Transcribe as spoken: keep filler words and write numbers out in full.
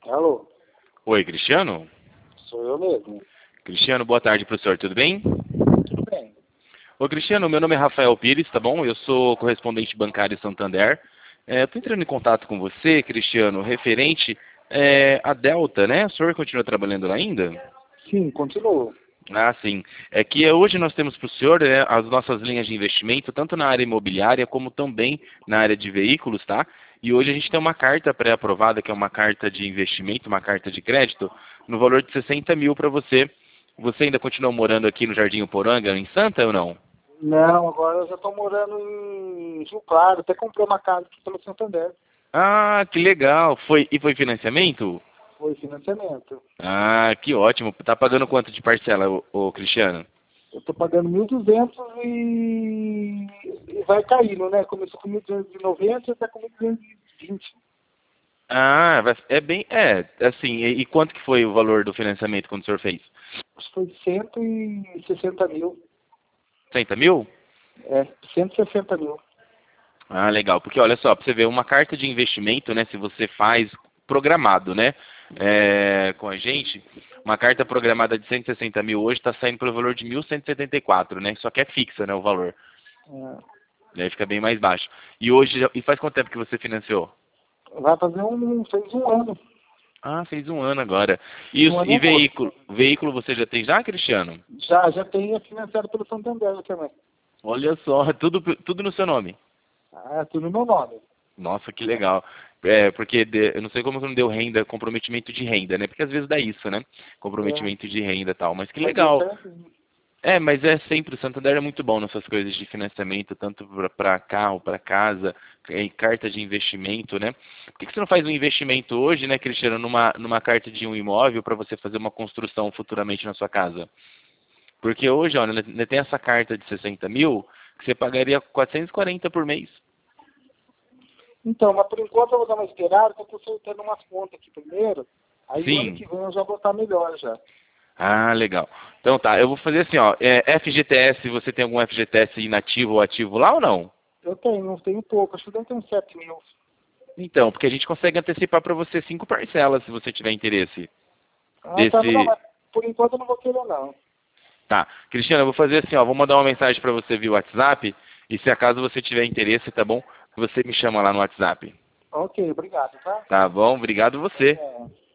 Alô, Oi, Cristiano? sou eu mesmo. Cristiano, boa tarde para o senhor, tudo bem? Tudo bem. Ô, Cristiano, meu nome é Rafael Pires, tá bom? Eu sou correspondente bancário Santander. É, Estou entrando em contato com você, Cristiano, referente é, à Delta, né? O senhor continua trabalhando lá ainda? Sim, continuo. Ah, sim. É que eh, hoje nós temos para o senhor né, as nossas linhas de investimento, tanto na área imobiliária como também na área de veículos, tá? E hoje a gente tem uma carta pré-aprovada, que é uma carta de investimento, uma carta de crédito, no valor de sessenta mil para você. Você ainda continua morando aqui no Jardim Uporanga, em Santa ou não? Não, agora eu já estou morando em Rio Claro, até comprei uma casa aqui pelo Santander. Ah, que legal. Foi, e foi financiamento? Foi financiamento. Ah, que ótimo. Tá pagando quanto de parcela, ô, ô, Cristiano? Eu estou pagando mil e duzentos e... e vai caindo, né? Começou com mil duzentos e noventa e está com mil duzentos e vinte. Ah, vai- é bem, é, assim, e, e quanto que foi o valor do financiamento quando o senhor fez? Acho que foi cento e sessenta mil. sessenta mil? É, cento e sessenta mil. Ah, legal. Porque olha só, para você ver, uma carta de investimento, né, se você faz programado, né, é, com a gente, uma carta programada de cento e sessenta mil hoje está saindo pelo valor de mil cento e setenta e quatro, né, só que é fixa, né, o valor. É. Daí fica bem mais baixo. E hoje, já- e faz quanto tempo que você financiou? Vai fazer um... fez um ano. Ah, fez um ano agora. E, Um os- ano e e agosto. veículo? Veículo você já tem já, Cristiano? Já, já tem financiado pelo Santander também. Olha só, tudo, tudo no seu nome. Ah, tudo no meu nome. Nossa, que legal. É, porque de- eu não sei como que não deu renda, comprometimento de renda, né? Porque às vezes dá isso, né? É, Comprometimento de renda e tal. Mas que mas deu legal. certo. É, mas é sempre, o Santander é muito bom nessas coisas de financiamento, tanto para carro, para casa, em carta de investimento, né? Por que que você não faz um investimento hoje, né, Cristiano, numa, numa carta de um imóvel para você fazer uma construção futuramente na sua casa? Porque hoje, olha, né, né, tem essa carta de sessenta mil que você pagaria quatrocentos e quarenta por mês. Então, mas por enquanto eu vou dar uma esperada, porque eu estou soltando umas contas aqui primeiro. Aí o ano Sim. que vem eu já vou estar melhor já. Ah, legal. Então tá, eu vou fazer assim, ó. É, F G T S, você tem algum F G T S inativo ou ativo lá ou não? Eu tenho, não tenho pouco, acho que deve ter uns sete mil. Então, porque a gente consegue antecipar para você cinco parcelas se você tiver interesse. Ah, tá, não, Desse. mas por enquanto eu não vou querer não. Tá. Cristiano, eu vou fazer assim, ó. Vou mandar uma mensagem para você via WhatsApp. E se acaso você tiver interesse, tá bom? Você me chama lá no WhatsApp. Ok, obrigado, tá? Tá bom? Obrigado você. É.